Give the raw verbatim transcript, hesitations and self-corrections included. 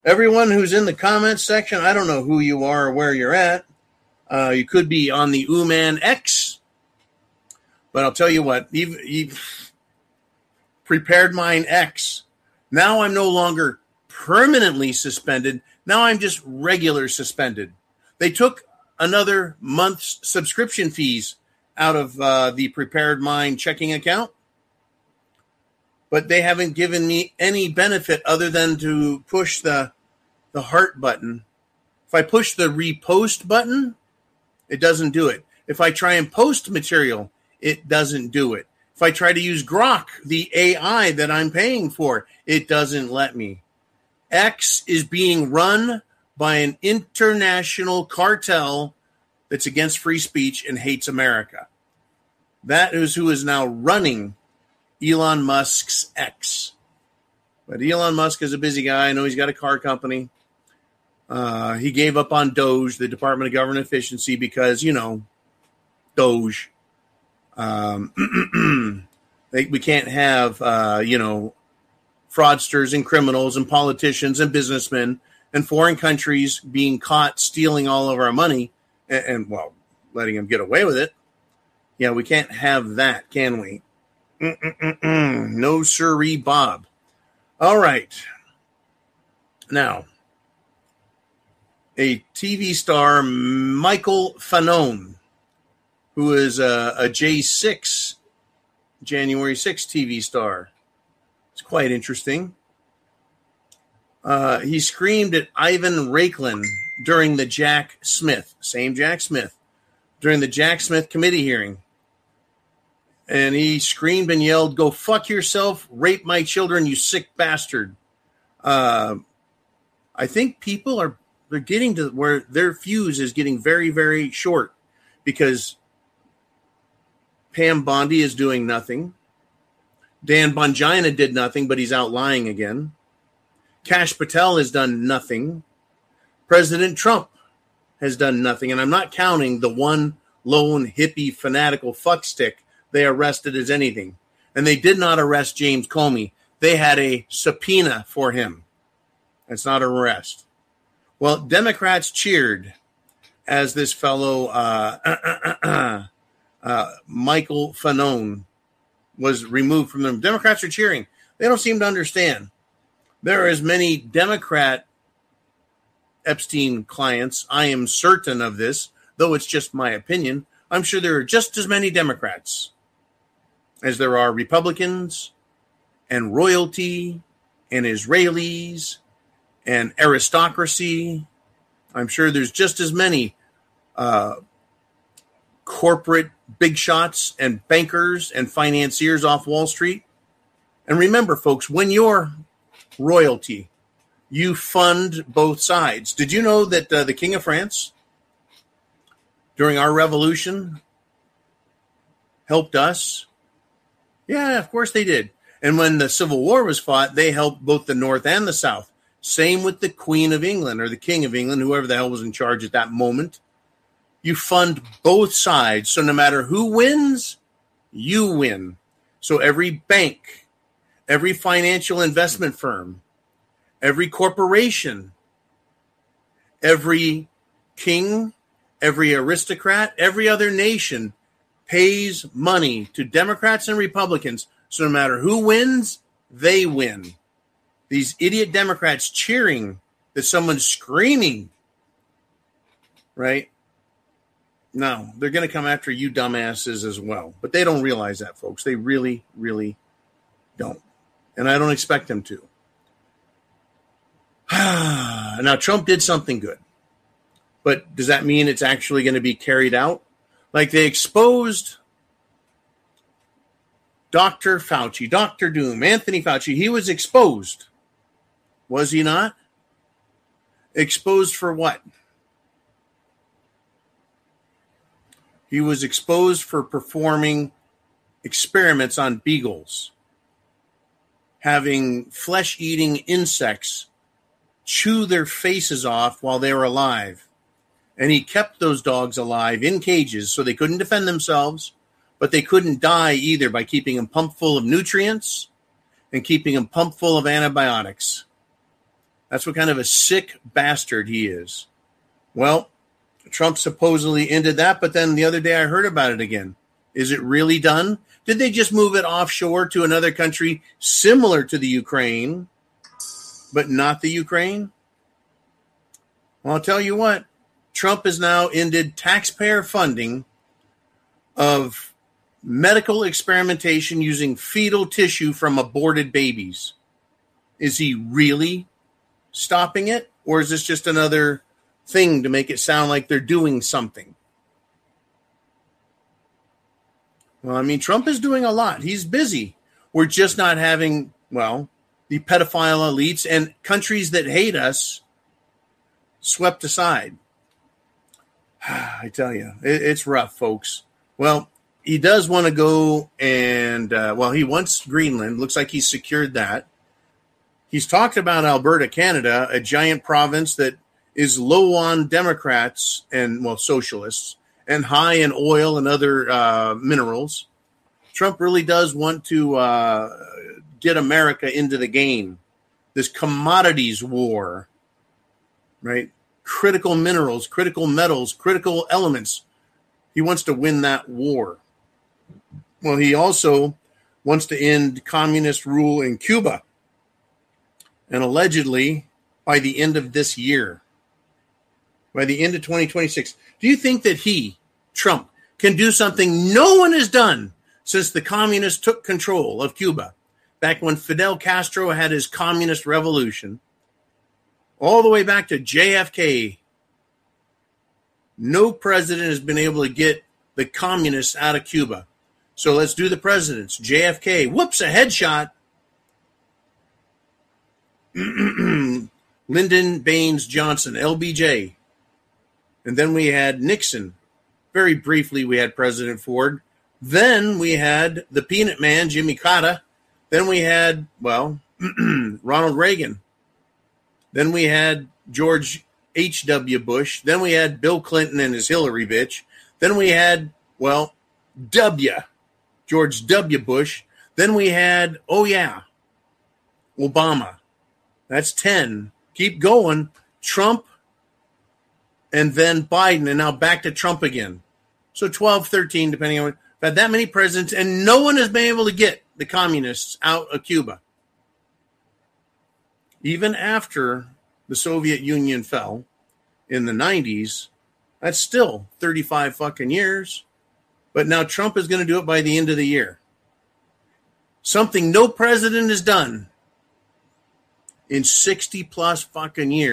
Everyone who's in the comments section, I don't know who you are or where you're at. Uh, you could be on the Uman X, but I'll tell you what, you've, you've Prepared Mind X. Now I'm no longer permanently suspended. Now I'm just regular suspended. They took another month's subscription fees out of uh, the Prepared Mind checking account, but they haven't given me any benefit other than to push the the heart button. If I push the repost button, it doesn't do it. If I try and post material, it doesn't do it. If I try to use Grok, the A I that I'm paying for, it doesn't let me. X is being run by an international cartel that's against free speech and hates America. That is who is now running Elon Musk's X. But Elon Musk is a busy guy. I know he's got a car company. Uh, he gave up on Doge, the Department of Government Efficiency, because, you know, Doge. Um, they, we can't have, uh, you know, fraudsters and criminals and politicians and businessmen and foreign countries being caught stealing all of our money and, and well, letting them get away with it. Yeah, we can't have that, can we? Mm-mm-mm-mm. No sirree, Bob. All right. Now, a T V star, Michael Fanone, who is a, a J six, January sixth T V star. It's quite interesting. Uh, he screamed at Ivan Raiklin during the Jack Smith, same Jack Smith, during the Jack Smith committee hearing. And he screamed and yelled, "Go fuck yourself, rape my children, you sick bastard." Uh, I think people are they're getting to where their fuse is getting very, very short because Pam Bondi is doing nothing. Dan Bongina did nothing, but he's out lying again. Kash Patel has done nothing. President Trump has done nothing. And I'm not counting the one lone hippie fanatical fuckstick they arrested as anything. And they did not arrest James Comey. They had a subpoena for him. That's not an arrest. Well, Democrats cheered as this fellow uh, uh, uh, uh, Michael Fanone was removed from them. Democrats are cheering. They don't seem to understand. There are as many Democrat Epstein clients. I am certain of this, though it's just my opinion. I'm sure there are just as many Democrats as there are Republicans and royalty and Israelis and aristocracy. I'm sure there's just as many uh, corporate big shots and bankers and financiers off Wall Street. And remember, folks, when you're royalty, you fund both sides. Did you know that uh, the King of France, during our revolution, helped us? Yeah, of course they did. And when the Civil War was fought, they helped both the North and the South. Same with the Queen of England or the King of England, whoever the hell was in charge at that moment. You fund both sides. So no matter who wins, you win. So every bank, every financial investment firm, every corporation, every king, every aristocrat, every other nation pays money to Democrats and Republicans. So no matter who wins, they win. These idiot Democrats cheering that someone's screaming, right? No, they're going to come after you dumbasses as well. But they don't realize that, folks. They really, really don't. And I don't expect them to. Now, Trump did something good. But does that mean it's actually going to be carried out? Like they exposed Doctor Fauci, Doctor Doom, Anthony Fauci. He was exposed. Was he not? Exposed for what? He was exposed for performing experiments on beagles, having flesh-eating insects chew their faces off while they were alive. And he kept those dogs alive in cages so they couldn't defend themselves, but they couldn't die either by keeping them pumped full of nutrients and keeping them pumped full of antibiotics. That's what kind of a sick bastard he is. Well, Trump supposedly ended that, but then the other day I heard about it again. Is it really done? Did they just move it offshore to another country similar to the Ukraine, but not the Ukraine? Well, I'll tell you what. Trump has now ended taxpayer funding of medical experimentation using fetal tissue from aborted babies. Is he really stopping it? Or is this just another thing to make it sound like they're doing something? Well, I mean, Trump is doing a lot. He's busy. We're just not having, well, the pedophile elites and countries that hate us swept aside. I tell you, it, it's rough, folks. Well, he does want to go and, uh, well, he wants Greenland. Looks like he's secured that. He's talked about Alberta, Canada, a giant province that is low on Democrats and, well, socialists, and high in oil and other uh, minerals. Trump really does want to uh, get America into the game. This commodities war, right? Critical minerals, critical metals, critical elements. He wants to win that war. Well, he also wants to end communist rule in Cuba. And allegedly, by the end of this year, by the end of twenty twenty-six, do you think that he, Trump, can do something no one has done since the communists took control of Cuba, back when Fidel Castro had his communist revolution, all the way back to J F K? No president has been able to get the communists out of Cuba. So let's do the presidents. J F K, whoops, a headshot. Lyndon Baines Johnson, L B J. And then we had Nixon. Very briefly, we had President Ford. Then we had the Peanut Man, Jimmy Carter. Then we had, well, Ronald Reagan. Then we had George H W. Bush. Then we had Bill Clinton and his Hillary bitch. Then we had, well, W. George W. Bush. Then we had, oh yeah, Obama. That's ten. Keep going. Trump, and then Biden, and now back to Trump again. So twelve, thirteen, depending on what. We've had that many presidents, and no one has been able to get the communists out of Cuba. Even after the Soviet Union fell in the nineties, that's still thirty-five fucking years. But now Trump is going to do it by the end of the year. Something no president has done in sixty plus fucking years.